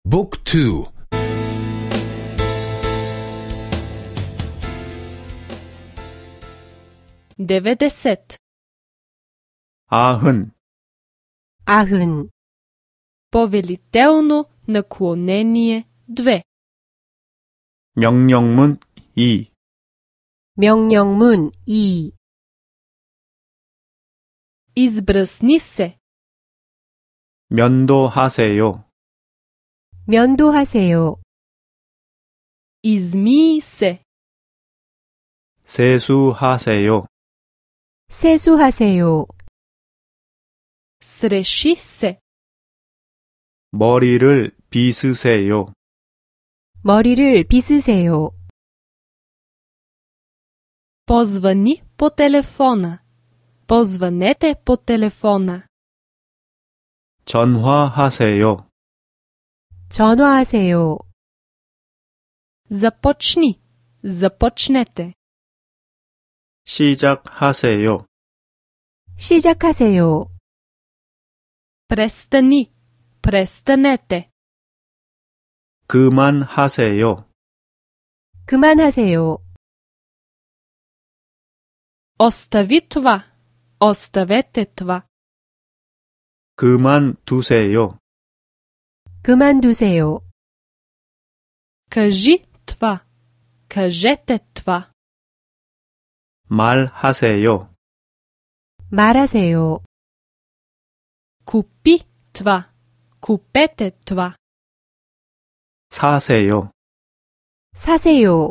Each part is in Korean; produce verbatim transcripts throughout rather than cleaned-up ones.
Book two. деветдесет. 아흔, 아흔, Повелително наклонение две. 명령문 이, 명령문 이, Избръсни се. 면도하세요. 면도하세요. Измий се. 세수하세요. 세수하세요. Среши се. 머리를 빗으세요. 머리를 빗으세요. Позвъни по телефона. Позвънете по телефона. 전화하세요. 전화하세요. Започни. Започнете. 시작하세요. 시작하세요. Престани. Престанете. 그만하세요. 그만하세요. Остави това. Оставете това. 그만두세요. 그만두세요. Кажи това. Кажете това. 말하세요. 말하세요. Купи това. Купете това. 사세요. 사세요.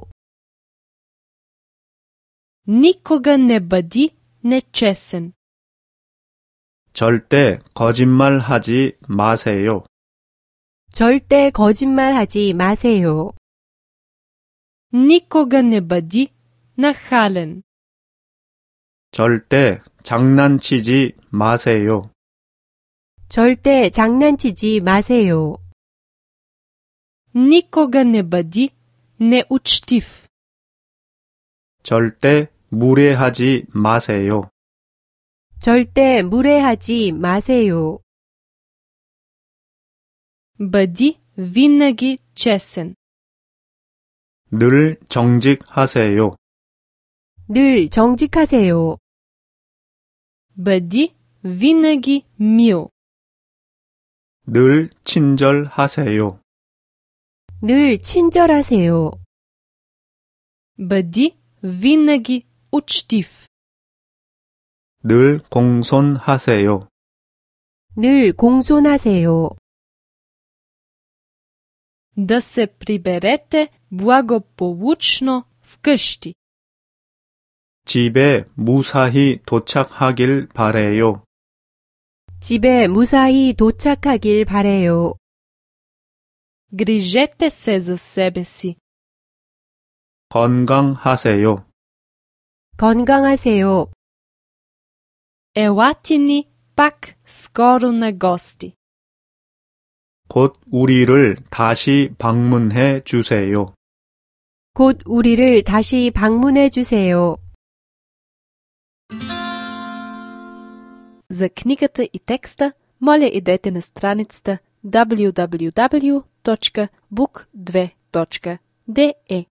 Никога не бъди нечестен. 절대 거짓말하지 마세요. 절대 거짓말하지 마세요. Никога не бъди нахален. 절대 장난치지 마세요. 절대 장난치지 마세요. Никога не бъди неучтив. 절대 무례하지 마세요. 절대 무례하지 마세요. Бъди винаги честен. 늘 정직하세요. 늘 정직하세요. Бъди винаги мил. 늘 친절하세요. 늘 친절하세요. Бъди винаги учтив. 늘 공손하세요. 늘 공손하세요. Да се приберете благополучно вкъщи. 집에 무사히 도착하길 바래요. 집에 무사히 도착하길 바래요. Грижете се за себе си. 건강하세요. 건강하세요. Елати ни пак скоро на гости. 곧 우리를 다시 방문해 주세요. 곧 우리를 다시 방문해 주세요. За книгата и текста, моля идете на страницата дабъл ю дабъл ю дабъл ю точка бук две точка де е.